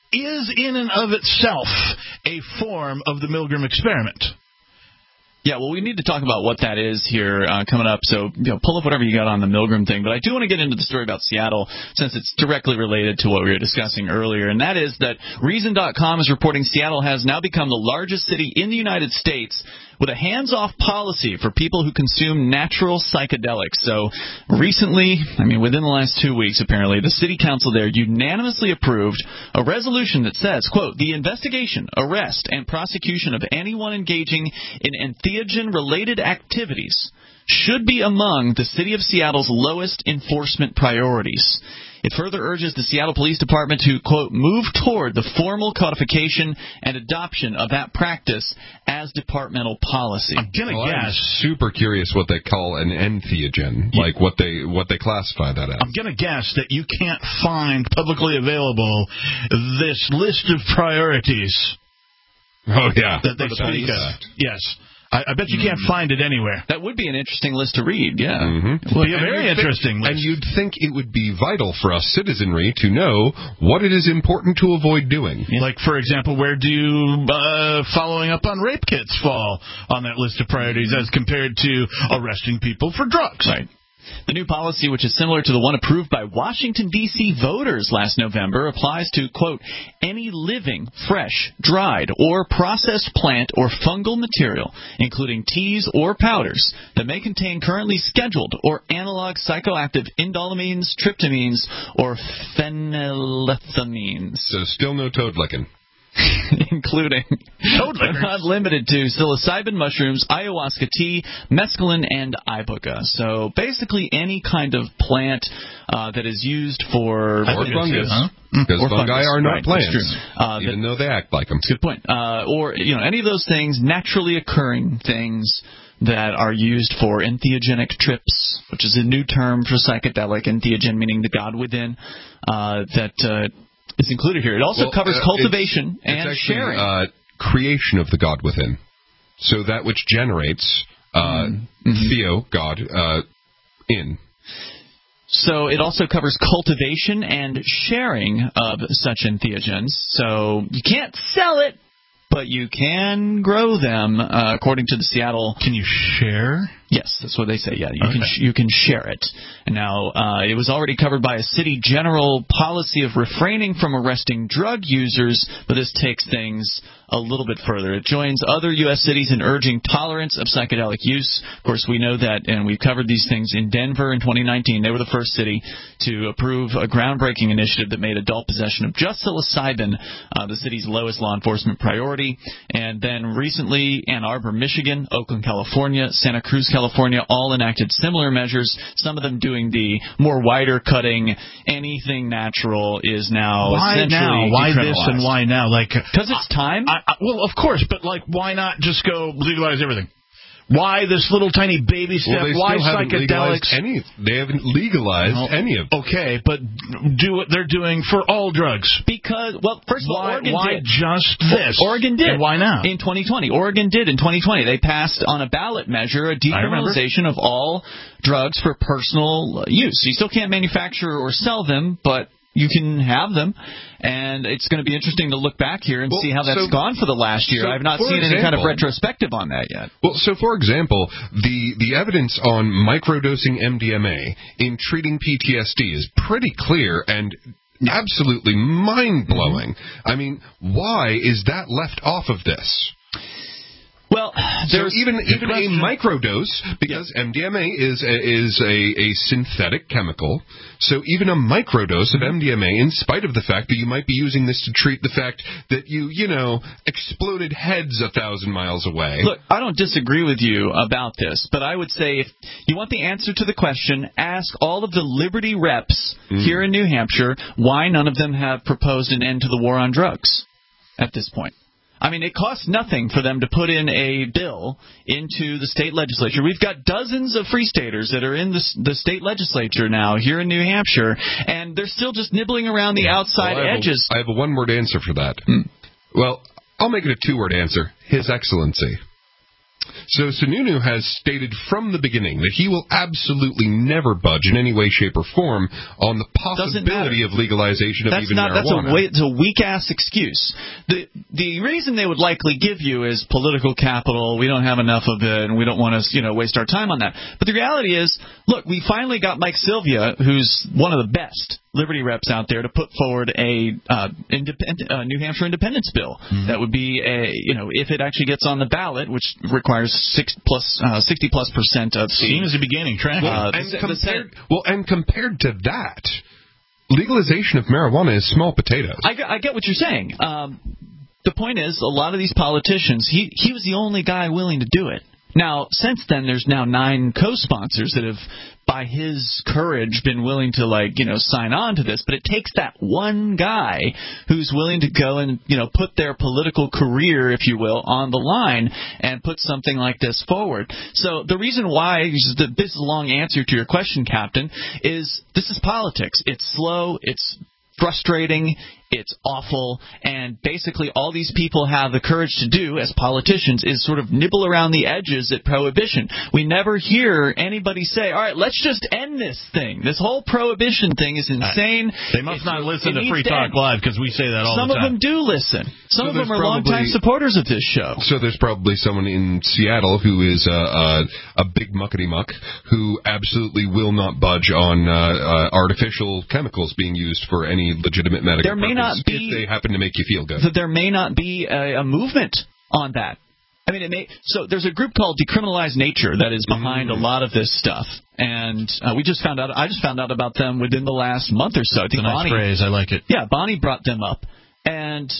is in and of itself a form of the Milgram experiment. Yeah, well, we need to talk about what that is here uh, coming up. So, you know, pull up whatever you got on the Milgram thing. But I do want to get into the story about Seattle, since it's directly related to what we were discussing earlier. And that is that Reason dot com is reporting Seattle has now become the largest city in the United States with a hands-off policy for people who consume natural psychedelics. So recently, I mean, within the last two weeks, apparently, the city council there unanimously approved a resolution that says, quote, the investigation, arrest, and prosecution of anyone engaging in entheogen-related activities should be among the city of Seattle's lowest enforcement priorities. It further urges the Seattle Police Department to, quote, move toward the formal codification and adoption of that practice as departmental policy. I'm gonna well, guess. I'm super curious what they call an entheogen, yeah. like what they what they classify that as. I'm gonna guess that you can't find publicly available this list of priorities. Oh yeah, that they speak of. Yes. I, I bet you can't find it anywhere. That would be an interesting list to read, yeah. Mm-hmm. It would be a very interesting think, list. And you'd think it would be vital for us citizenry to know what it is important to avoid doing. Yeah. Like, for example, where do uh, following up on rape kits fall on that list of priorities as compared to arresting people for drugs? Right. The new policy, which is similar to the one approved by Washington, D C voters last November, applies to, quote, any living, fresh, dried, or processed plant or fungal material, including teas or powders, that may contain currently scheduled or analog psychoactive indoleamines, tryptamines, or phenylethamines. So still no toad licking. Including, but not limited to, psilocybin mushrooms, ayahuasca tea, mescaline, and iboga. So basically any kind of plant uh, that is used for... Or fungus. Huh? Because or fungi fungus. are not right, plants, uh, even that, though they act like them. That's a good point. Uh, or, you know, any of those things, naturally occurring things that are used for entheogenic trips, which is a new term for psychedelic, entheogen meaning the God within, uh, that... Uh, It's included here. It also well, covers uh, cultivation it's, and it's actually, sharing. Uh, creation of the God within. So that which generates uh, mm-hmm. Theo, God, uh, in. So it also covers cultivation and sharing of such entheogens. So you can't sell it, but you can grow them, uh, according to the Seattle... Can you share? Yes, that's what they say, yeah. You okay. can sh- you can share it. And now, uh, it was already covered by a city general policy of refraining from arresting drug users, but this takes things a little bit further. It joins other U S cities in urging tolerance of psychedelic use. Of course, we know that, and we've covered these things in Denver in twenty nineteen. They were the first city to approve a groundbreaking initiative that made adult possession of just psilocybin uh, the city's lowest law enforcement priority. And then recently, Ann Arbor, Michigan, Oakland, California, Santa Cruz, California, all enacted similar measures, some of them doing the more wider cutting, anything natural is now why essentially now? Why this and why now? Like, because it's time. I, I, well, of course, but like, why not just go legalize everything? Why this little tiny baby step? Well, they Why still haven't psychedelics? Legalized any, they haven't legalized well, any of them. Okay, but do what they're doing for all drugs. Because, well, first of all, why, Oregon why did. just this? Oregon did. And why now? In twenty twenty. Oregon did in twenty twenty. They passed on a ballot measure a decriminalization of all drugs for personal use. So you still can't manufacture or sell them, but you can have them, and it's going to be interesting to look back here and well, see how that's so, gone for the last year. So I've not seen example, any kind of retrospective on that yet. Well, so for example, the, the evidence on microdosing M D M A in treating P T S D is pretty clear and absolutely mind-blowing. Mm-hmm. I mean, why is that left off of this? Well, there's so even even question. a microdose, because yeah. M D M A is a, is a, a synthetic chemical, so even a microdose of M D M A, in spite of the fact that you might be using this to treat the fact that you, you know, exploded heads a thousand miles away. Look, I don't disagree with you about this, but I would say if you want the answer to the question, ask all of the Liberty reps mm. here in New Hampshire why none of them have proposed an end to the war on drugs at this point. I mean, it costs nothing for them to put in a bill into the state legislature. We've got dozens of free staters that are in the, the state legislature now here in New Hampshire, and they're still just nibbling around the outside well, I edges. A, I have a one-word answer for that. Hmm. Well, I'll make it a two-word answer. His Excellency. So Sununu has stated from the beginning that he will absolutely never budge in any way, shape, or form on the possibility of legalization of that's even not, marijuana. That's a, it's a weak-ass excuse. The the reason they would likely give you is political capital. We don't have enough of it, and we don't want to you know waste our time on that. But the reality is, look, we finally got Mike Sylvia, who's one of the best Liberty reps out there, to put forward a uh, independent uh, New Hampshire independence bill. Mm-hmm. That would be a you know if it actually gets on the ballot, which requires six plus uh, sixty plus percent of the seen as a beginning track. Well, uh, and the, compared, the well, and compared to that, legalization of marijuana is small potatoes. I, I get what you're saying. Um, the point is, a lot of these politicians, he he was the only guy willing to do it. Now, since then, there's now nine co-sponsors that have, by his courage, been willing to, like, you know, sign on to this. But it takes that one guy who's willing to go and, you know, put their political career, if you will, on the line and put something like this forward. So the reason why, this is a long answer to your question, Captain, is this is politics. It's slow. It's frustrating, it's awful, and basically all these people have the courage to do as politicians is sort of nibble around the edges at prohibition. We never hear anybody say, all right, let's just end this thing. This whole prohibition thing is insane. They must it, not listen to Free to Talk end. Live because we say that all Some the time. Some of them do listen. Some so of them are probably, longtime supporters of this show. So there's probably someone in Seattle who is a, a, a big muckety-muck who absolutely will not budge on uh, uh, artificial chemicals being used for any legitimate medical there may purpose not be, if they happen to make you feel good. There may not be a, a movement on that. I mean, it may. So there's a group called Decriminalize Nature that is behind mm. a lot of this stuff, and uh, we just found out. I just found out about them within the last month or so. I think it's a Bonnie, nice phrase. I like it. Yeah, Bonnie brought them up, and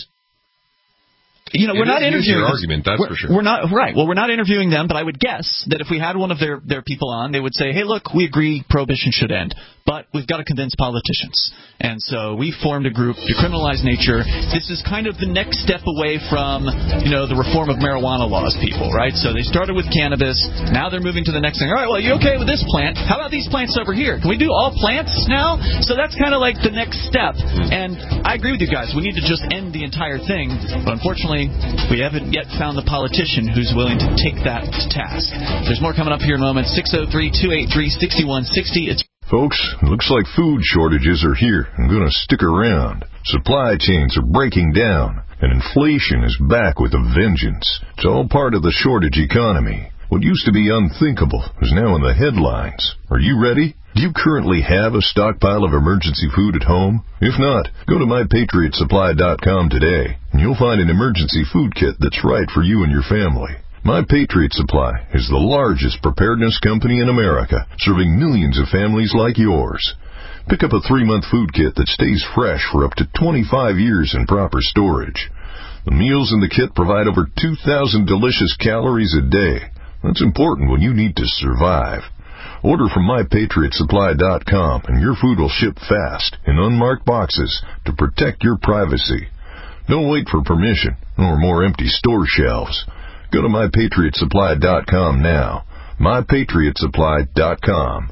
you know, it we're not interviewing your argument, that's we're, for sure. We're not right. Well, we're not interviewing them, but I would guess that if we had one of their their people on, they would say, "Hey, look, we agree prohibition should end, but we've got to convince politicians." And so we formed a group, Decriminalize Nature. This is kind of the next step away from, you know, the reform of marijuana laws, people, right? So they started with cannabis. Now they're moving to the next thing. All right, well, you okay with this plant? How about these plants over here? Can we do all plants now? So that's kind of like the next step. And I agree with you guys. We need to just end the entire thing. But unfortunately, we haven't yet found the politician who's willing to take that to task. There's more coming up here in a moment. six oh three, two eight three, six one six oh. It's Folks, it looks like food shortages are here and going to stick around. Supply chains are breaking down, and inflation is back with a vengeance. It's all part of the shortage economy. What used to be unthinkable is now in the headlines. Are you ready? Do you currently have a stockpile of emergency food at home? If not, go to my patriot supply dot com today, and you'll find an emergency food kit that's right for you and your family. My Patriot Supply is the largest preparedness company in America, serving millions of families like yours. Pick up a three-month food kit that stays fresh for up to twenty-five years in proper storage. The meals in the kit provide over two thousand delicious calories a day. That's important when you need to survive. Order from my patriot supply dot com and your food will ship fast in unmarked boxes to protect your privacy. Don't wait for permission or more empty store shelves. Go to my patriot supply dot com now. my patriot supply dot com.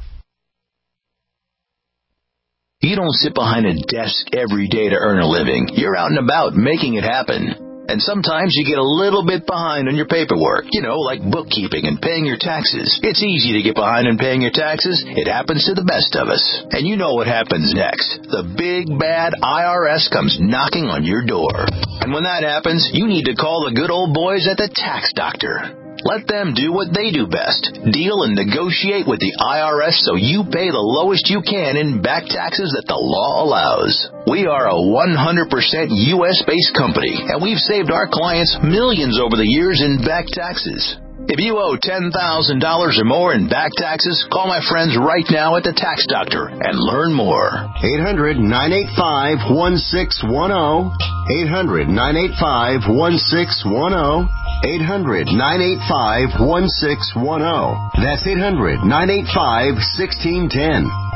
You don't sit behind a desk every day to earn a living. You're out and about making it happen. And sometimes you get a little bit behind on your paperwork, you know, like bookkeeping and paying your taxes. It's easy to get behind on paying your taxes. It happens to the best of us. And you know what happens next. The big bad I R S comes knocking on your door. And when that happens, you need to call the good old boys at the Tax Doctor. Let them do what they do best. Deal and negotiate with the I R S so you pay the lowest you can in back taxes that the law allows. We are a one hundred percent U S-based company, and we've saved our clients millions over the years in back taxes. If you owe ten thousand dollars or more in back taxes, call my friends right now at the Tax Doctor and learn more. eight hundred, nine eight five, one six one zero. eight hundred, nine eight five, one six one zero. eight hundred, nine eight five, one six one zero. That's eight hundred, nine eight five, one six one zero.